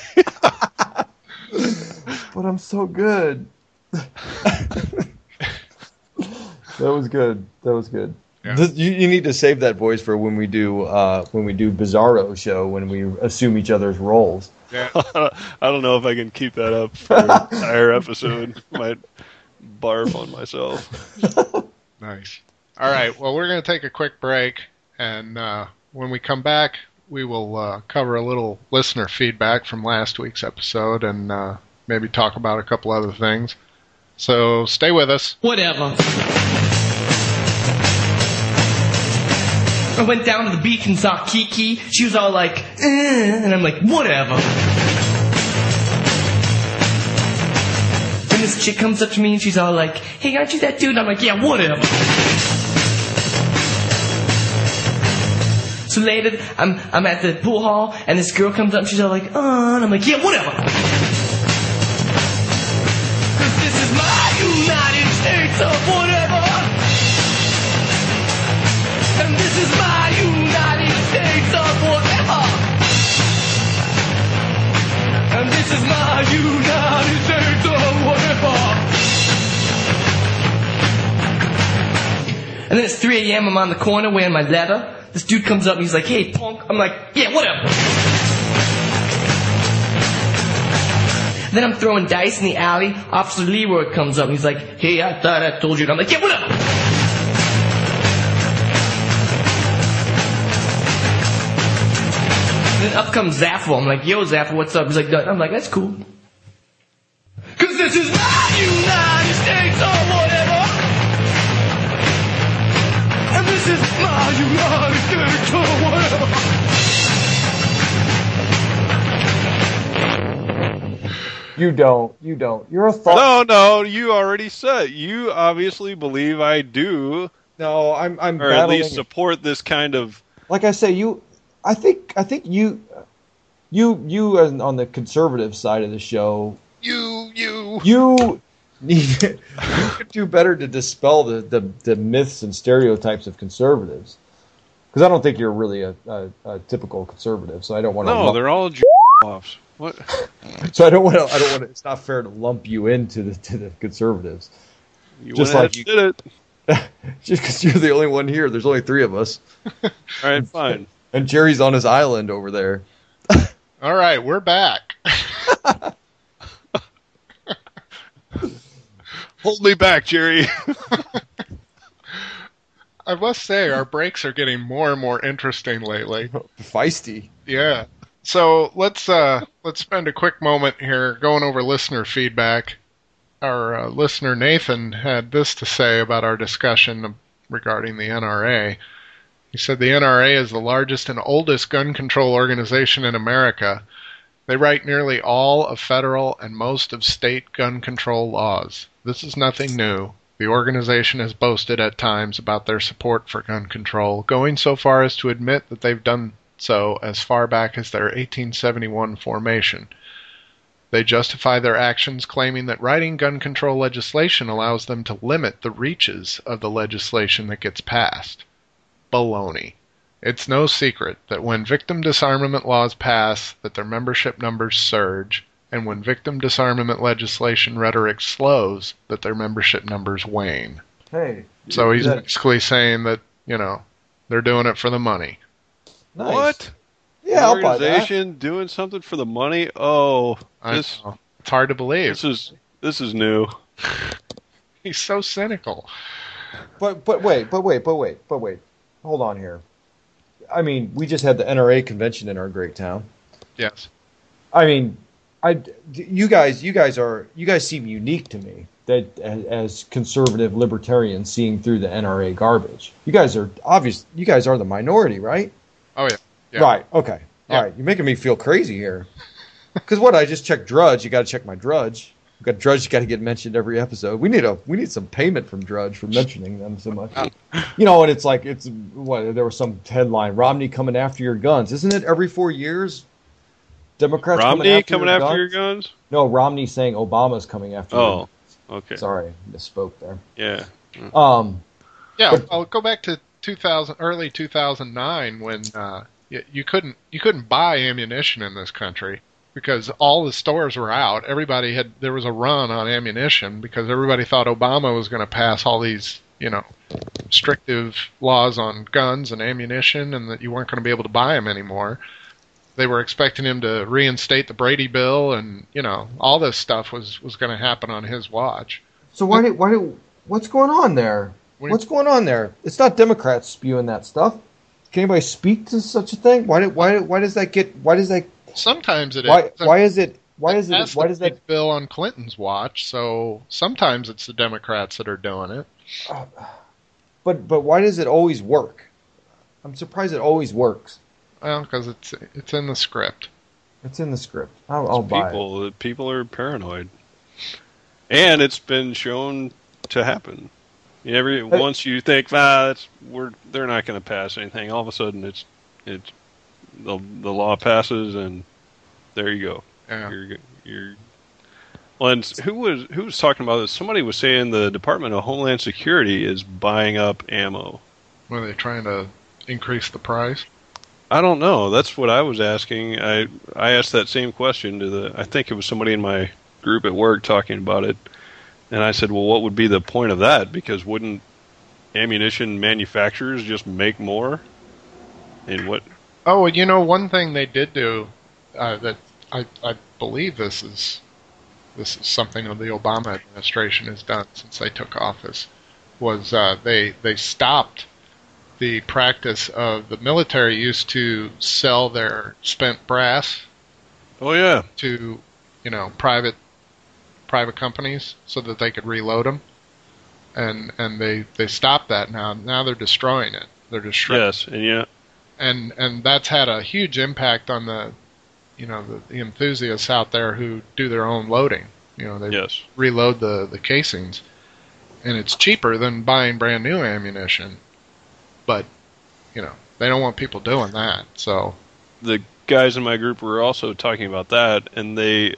But I'm so good. That was good. That was good. Yeah. This, you, you need to save that voice for when we do uh, when we do Bizarro show, when we assume each other's roles. yeah, I don't know if I can keep that up for an entire episode. Might barf on myself. nice. All right. Well, we're going to take a quick break, and uh, when we come back, we will uh, cover a little listener feedback from last week's episode, and uh, maybe talk about a couple other things. So stay with us. Whatever. I went down to the beach and saw Kiki. She was all like, eh, and I'm like, whatever. Then this chick comes up to me and she's all like, hey, aren't you that dude? And I'm like, yeah, whatever. So later, I'm I'm at the pool hall and this girl comes up and she's all like, oh, and I'm like, yeah, whatever. Cause this is my United States of whatever. And this is my United States of whatever. And this is my United States of whatever. And then it's three a.m. I'm on the corner wearing my leather. This dude comes up and he's like, hey, punk. I'm like, yeah, whatever. Then I'm throwing dice in the alley. Officer Leroy comes up and he's like, hey, I thought I told you. And I'm like, yeah, whatever. Then up comes Zaffo. I'm like, yo, Zaffo, what's up? He's like, I'm like, that's cool. Cause this is my United States or whatever. And this is my United States or whatever. You don't. You don't. You're a thought. No, no, you already said. You obviously believe I do, No, I'm. I'm or at battling. least support this kind of. Like I say, you. I think. I think you. You. You as on the conservative side of the show. You, you. You need. You could do better to dispel the, the, the myths and stereotypes of conservatives. Because I don't think you're really a, a, a typical conservative. So I don't want to. No, they're all j- offs. What? So I don't want to. I don't want to. It's not fair to lump you into the to the conservatives. You Just went like ahead you- and did it. Just because you're the only one here. There's only three of us, All right, fine. and Jerry's on his island over there. All right, we're back. Hold me back, Jerry. I must say, our breaks are getting more and more interesting lately. Feisty. Yeah. So let's uh, let's spend a quick moment here going over listener feedback. Our uh, listener Nathan had this to say about our discussion regarding the N R A. He said the N R A is the largest and oldest gun control organization in America. They write nearly all of federal and most of state gun control laws. This is nothing new. The organization has boasted at times about their support for gun control, going so far as to admit that they've done so as far back as their eighteen seventy-one formation. They justify their actions claiming that writing gun control legislation allows them to limit the reaches of the legislation that gets passed. Baloney. It's no secret that when victim disarmament laws pass, that their membership numbers surge, and when victim disarmament legislation rhetoric slows, that their membership numbers wane. Hey. So he's that- basically saying that, you know, they're doing it for the money. Nice. What? Yeah, I'll buy that. Organization doing something for the money? Oh, I this know. It's hard to believe. this is this is new. He's so cynical. But but wait, but wait, but wait, but wait. Hold on here. I mean, we just had the N R A convention in our great town. Yes. I mean, I, you guys, you guys are, you guys seem unique to me. That as conservative libertarians seeing through the N R A garbage. You guys are obvious. You guys are the minority, right? Oh yeah. yeah. Right. Okay. Yeah. All right. You're making me feel crazy here. Because what? I just checked Drudge. You got to check my Drudge. You got Drudge. Got to get mentioned every episode. We need a we need some payment from Drudge for mentioning them so much. You know, and it's like it's what there was some headline: Romney coming after your guns. Isn't it every four years? Democrats Romney coming after, coming your, after guns? your guns? No, Romney saying Obama's coming after. your Oh, guns. okay. Sorry, misspoke there. Yeah. Um, Yeah, But- well, go back to two thousand, early two thousand nine, when uh, you, you couldn't you couldn't buy ammunition in this country because all the stores were out. Everybody had there was a run on ammunition because everybody thought Obama was going to pass all these you know restrictive laws on guns and ammunition, and that you weren't going to be able to buy them anymore. They were expecting him to reinstate the Brady Bill, and you know all this stuff was was going to happen on his watch. so why did why did what's going on there? What do you- What's going on there? It's not Democrats spewing that stuff. Can anybody speak to such a thing? Why did why why does that get why does that Sometimes it why is. why is it why is That's it why the does that big bill on Clinton's watch? So sometimes it's the Democrats that are doing it. but but why does it always work? I'm surprised it always works. Well, because it's it's in the script. It's in the script. I'll, I'll buy it. People, people are paranoid, and it's been shown to happen. Every once you think, ah, that's we're they're not going to pass anything. All of a sudden, it's it's the the law passes, and there you go. Yeah. You're you're. Well, and who was who was talking about this? Somebody was saying the Department of Homeland Security is buying up ammo. Were they trying to increase the price? I don't know. That's what I was asking. I I asked that same question to the. I think it was somebody in my group at work talking about it, and I said, "Well, what would be the point of that? Because wouldn't ammunition manufacturers just make more?" And what? Oh, you know, one thing they did do uh, that I I believe this is this is something that the Obama administration has done since they took office was uh, they they stopped the practice of the military used to sell their spent brass Oh yeah, to, you know, private private companies so that they could reload them, and and they they stopped that now. Now they're destroying it. They're just shredding. yes, and yeah, and and that's had a huge impact on the, you know, the, the enthusiasts out there who do their own loading. You know, they yes. reload the the casings, and it's cheaper than buying brand new ammunition. But, you know, they don't want people doing that. So The guys in my group were also talking about that, and they,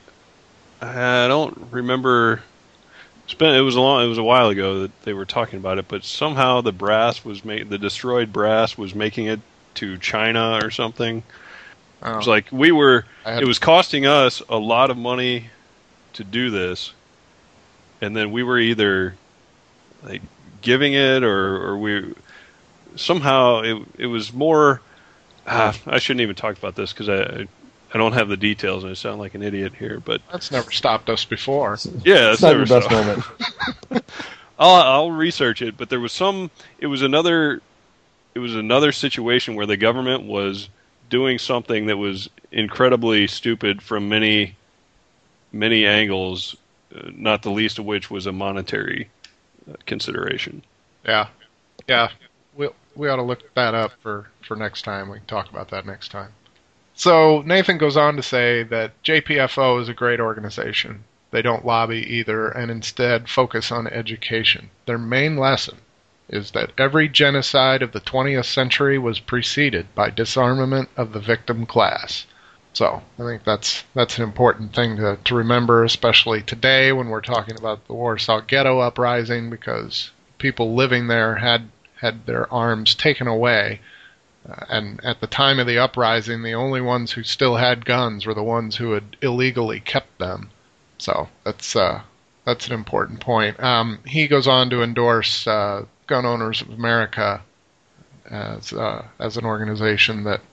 I don't remember. It's been, it was a long, it was a while ago that they were talking about it, but somehow the brass was made, the destroyed brass was making it to China or something. oh, It was like we were. I had- It was costing us a lot of money to do this, and then we were either like giving it or, or we somehow it it was more. Ah, I shouldn't even talk about this because I I don't have the details and I sound like an idiot here. But that's never stopped us before. yeah, It's that's not never your best so- moment. I'll I'll research it, but there was some. It was another. It was another situation where the government was doing something that was incredibly stupid from many, many angles. Uh, not the least of which was a monetary uh, consideration. Yeah, yeah. We we ought to look that up for for next time. We can talk about that next time. So Nathan goes on to say that J P F O is a great organization. They don't lobby either, and instead focus on education. Their main lesson is that every genocide of the twentieth century was preceded by disarmament of the victim class. So I think that's that's an important thing to, to remember, especially today when we're talking about the Warsaw Ghetto uprising, because people living there had had their arms taken away. Uh, and at the time of the uprising, the only ones who still had guns were the ones who had illegally kept them. So that's uh, that's an important point. Um, he goes on to endorse uh, Gun Owners of America as uh, as an organization that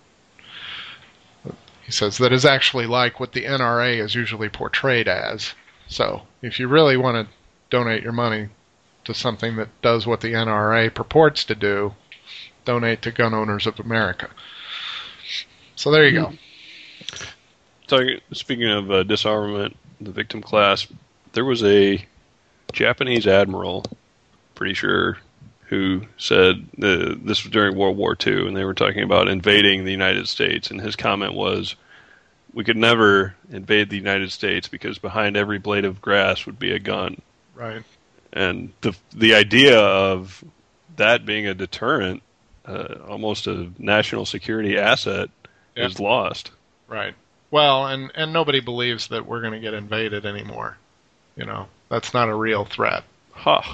he says that is actually like what the N R A is usually portrayed as. So if you really want to donate your money to something that does what the N R A purports to do, donate to Gun Owners of America. So there you go. Talking, speaking of uh, disarmament, the victim class, there was a Japanese admiral, pretty sure, who said uh, this was during World War Two, and they were talking about invading the United States, and his comment was, we could never invade the United States because behind every blade of grass would be a gun. Right. And the the idea of that being a deterrent, uh, almost a national security asset, Yeah. is lost. Right. Well, and, and nobody believes that we're going to get invaded anymore. You know, that's not a real threat. Huh.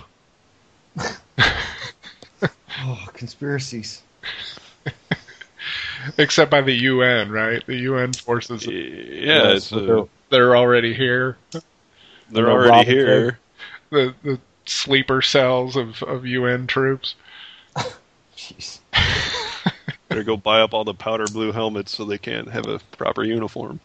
Oh, conspiracies. Except by the U N, right? The U N forces, Yeah, it's, uh, they're already here. they're They're already robbing here. The the sleeper cells of, of U N troops. Jeez. Better go buy up all the powder blue helmets so they can't have a proper uniform.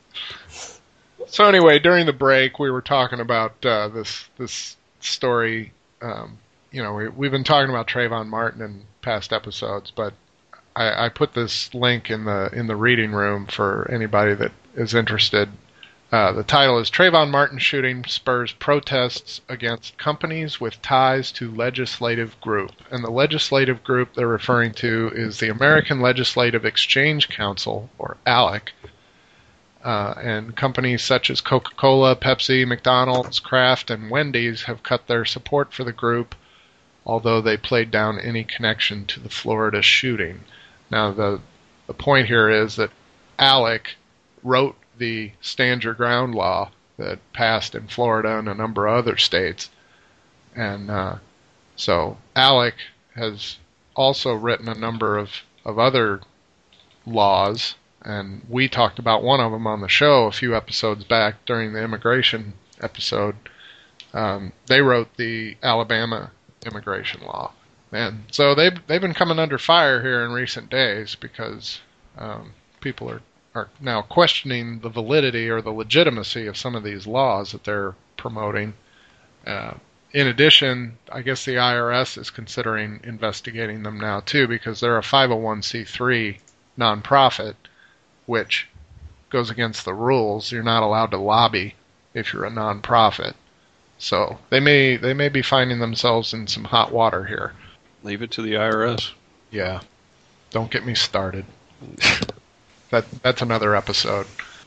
So anyway, during the break, we were talking about uh, this this story. Um, you know, we, we've been talking about Trayvon Martin in past episodes, but I, I put this link in the in the reading room for anybody that is interested. Uh, the title is Trayvon Martin Shooting Spurs Protests Against Companies with Ties to Legislative Group. And the legislative group they're referring to is the American Legislative Exchange Council, or ALEC. Uh, and companies such as Coca-Cola, Pepsi, McDonald's, Kraft, and Wendy's have cut their support for the group, although they played down any connection to the Florida shooting. Now, the, the point here is that ALEC wrote the Stand Your Ground law that passed in Florida and a number of other states. And uh, so ALEC has also written a number of, of other laws, and we talked about one of them on the show a few episodes back during the immigration episode. Um, they wrote the Alabama immigration law. And so they've, they've been coming under fire here in recent days because um, people are are now questioning the validity or the legitimacy of some of these laws that they're promoting. Uh, in addition, I guess the I R S is considering investigating them now too, because they're a five oh one c three nonprofit, which goes against the rules. You're not allowed to lobby if you're a nonprofit. So they may they may be finding themselves in some hot water here. Leave it to the I R S. Yeah. Don't get me started. That that's another episode.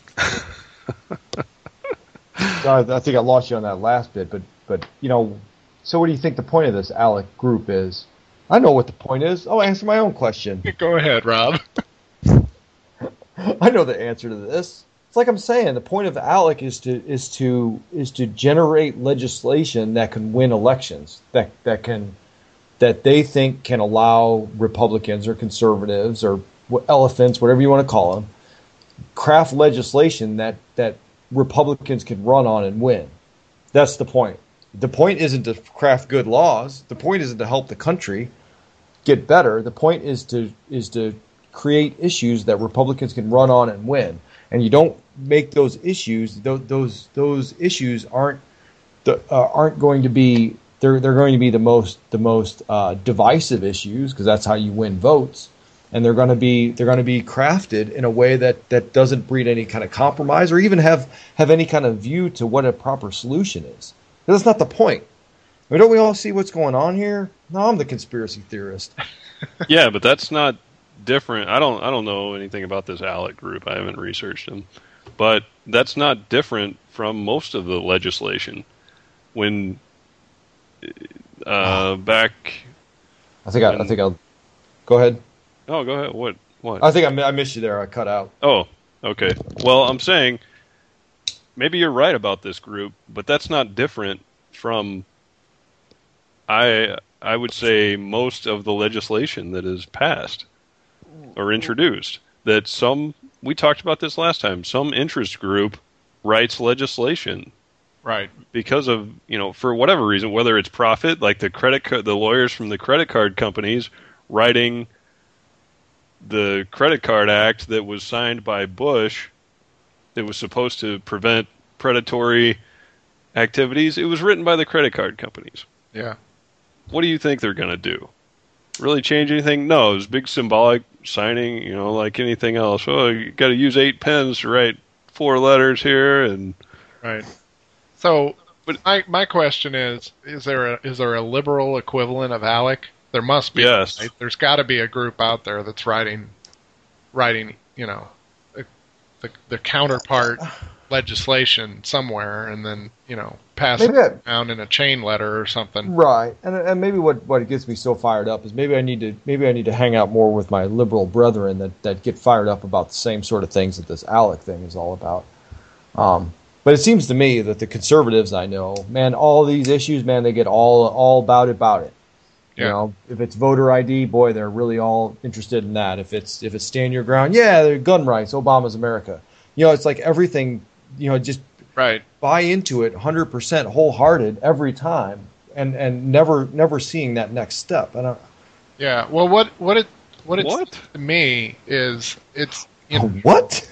So I, I think I lost you on that last bit, but but you know, so what do you think the point of this ALEC group is? I know what the point is. I'll answer my own question. Go ahead, Rob. I know the answer to this. It's like I'm saying, the point of ALEC is to is to is to generate legislation that can win elections, that that can that they think can allow Republicans or conservatives or elephants, whatever you want to call them, craft legislation that, that Republicans can run on and win. That's the point. The point isn't to craft good laws. The point isn't to help the country get better. The point is to is to create issues that Republicans can run on and win. And you don't make those issues. Those those, those issues aren't the, uh, aren't going to be. They're they're going to be the most the most uh, divisive issues, because that's how you win votes. And they're going to be they're going to be crafted in a way that, that doesn't breed any kind of compromise or even have, have any kind of view to what a proper solution is. That's not the point. I mean, don't we all see what's going on here? No, I'm the conspiracy theorist. Yeah, but that's not different. I don't I don't know anything about this ALEC group. I haven't researched them, but that's not different from most of the legislation. When uh, back, I think I, I think I'll go ahead. Oh, go ahead. What? What? I think I, I missed you there. I cut out. Oh, okay. Well, I'm saying maybe you're right about this group, but that's not different from I I would say most of the legislation that is passed or introduced. That some we talked about this last time. Some interest group writes legislation, Right. because of, you know, for whatever reason, whether it's profit, like the credit card, the lawyers from the credit card companies writing the credit card act that was signed by Bush that was supposed to prevent predatory activities. It was written by the credit card companies. Yeah. What do you think they're going to do? really change anything? No, it was big symbolic signing, you know, like anything else. Oh, you got to use eight pens to write four letters here, and right. So, but my my question is: is there a is there a liberal equivalent of ALEC? There must be. Yes. Right? There's got to be a group out there that's writing, writing, you know, the the, the counterpart legislation somewhere, and then you know pass Maybe it I- down in a chain letter or something. Right, and and maybe what, what gets me so fired up is maybe I need to maybe I need to hang out more with my liberal brethren that, that get fired up about the same sort of things that this ALEC thing is all about. Um, but it seems to me that the conservatives I know, man, all these issues, man, they get all all about it about it. You Yeah. know, if it's voter I D, boy, they're really all interested in that. If it's if it's stand your ground, yeah, they're gun rights, Obama's America. You know, it's like everything. You know, just Right. buy into it one hundred percent wholehearted every time, and and never never seeing that next step. I don't. Yeah. Well, what what it what it's What? to me is it's you know, What?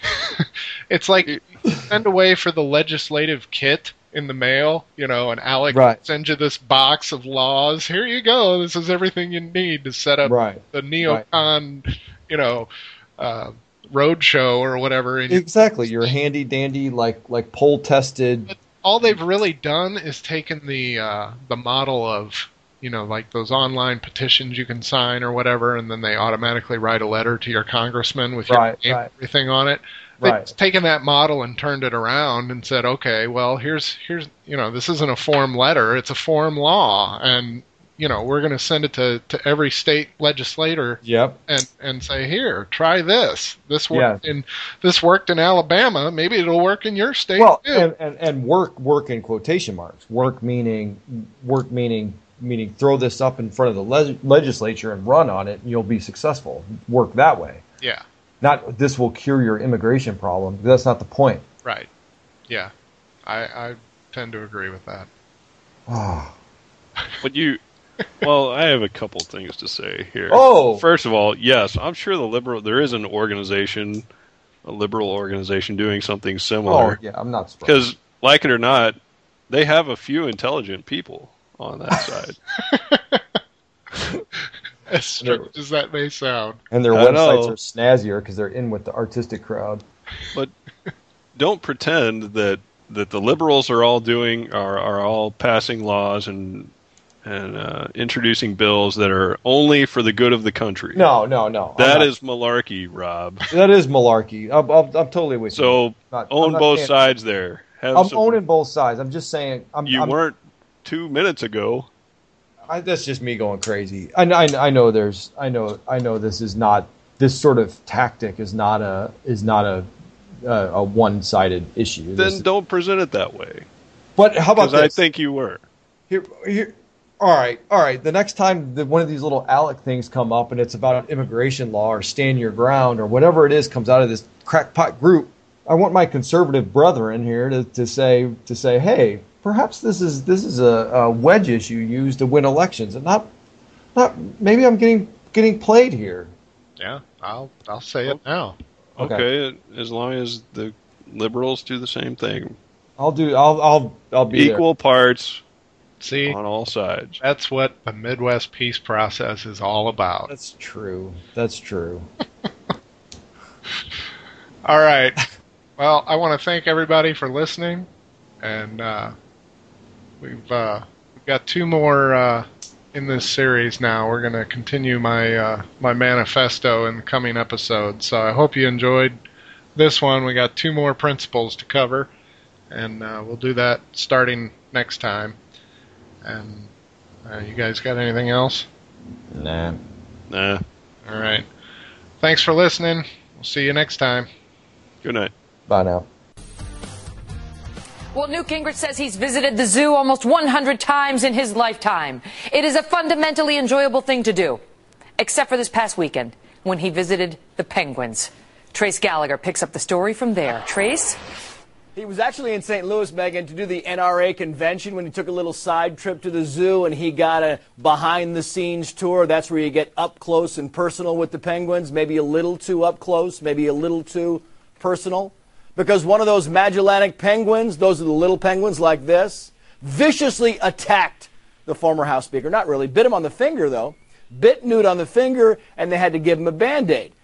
it's like you send away for the legislative kit in the mail, you know, and ALEC Right. sends you this box of laws. Here you go. This is everything you need to set up Right. the neocon, you know, uh, road show or whatever. And Exactly. You're handy dandy, like like poll tested. all they've really done is taken the uh, the model of, you know, like those online petitions you can sign or whatever, and then they automatically write a letter to your congressman with your Right, name right. and everything on it. They've Right. taken that model and turned it around and said, okay, well, here's here's you know, this isn't a form letter, it's a form law, and you know, we're going to send it to, to every state legislator Yep. and, and say, here, try this. This worked Yeah. in this worked in Alabama. Maybe it'll work in your state Well, too. and, and, and work work in quotation marks. Work meaning work meaning meaning throw this up in front of the le- legislature and run on it, and you'll be successful. Work that way. Yeah, Not this will cure your immigration problem. That's not the point. right. Yeah, I, I tend to agree with that. Oh. But you, well, I have a couple things to say here. Oh! First of all, yes, I'm sure the liberal, there is an organization, a liberal organization doing something Oh similar. yeah, I'm not surprised. Because, like it or not, they have a few intelligent people on that side. As strange as that may sound. And their I websites know. are snazzier because they're in with the artistic crowd. But don't pretend that, that the liberals are all doing, are, are all passing laws and and uh, introducing bills that are only for the good of the country. No, no, no. I'm That not- is malarkey, Rob. that is malarkey. I'm, I'm, I'm totally with you. So Not- I'm own not both saying- sides there. Have I'm some- owning both sides. I'm just saying. I'm, You I'm, weren't two minutes ago. I, that's just me going crazy. I, I, I know there's. I know. I know this is not. This sort of tactic is not a is not a a, a one-sided issue. Then This- don't present it that way. but how about Because I this? think you were. Here, here. All right, all right. The next time that one of these little ALEC things come up and it's about immigration law or stand your ground or whatever it is comes out of this crackpot group, I want my conservative brethren here to, to say to say, hey, perhaps this is this is a, a wedge issue used to win elections, and not not maybe I'm getting getting played here. Yeah, I'll I'll say it now. Okay. Okay. As long as the liberals do the same thing. I'll do. I'll I'll I'll be Equal parts See, on all sides. that's what the Midwest peace process is all about. there. That's true. That's true. All right. Well, I want to thank everybody for listening, and uh, we've uh, we've got two more uh, in this series now. We're going to continue my uh, my manifesto in the coming episodes. So I hope you enjoyed this one. We got two more principles to cover, and uh, we'll do that starting next time. And uh, you guys got anything else? Nah. Nah. All right. Thanks for listening. We'll see you next time. Good night. Bye now. Well, Newt Gingrich says he's visited the zoo almost one hundred times in his lifetime. It is a fundamentally enjoyable thing to do, except for this past weekend when he visited the penguins. Trace Gallagher picks up the story from there. Trace? He was actually in Saint Louis, Megan, to do the N R A convention when he took a little side trip to the zoo and he got a behind-the-scenes tour. That's where you get up close and personal with the penguins, maybe a little too up close, maybe a little too personal. Because one of those Magellanic penguins, those are the little penguins like this, viciously attacked the former House Speaker. Not really, bit him on the finger, though. bit Newt on the finger, and they had to give him a Band-Aid.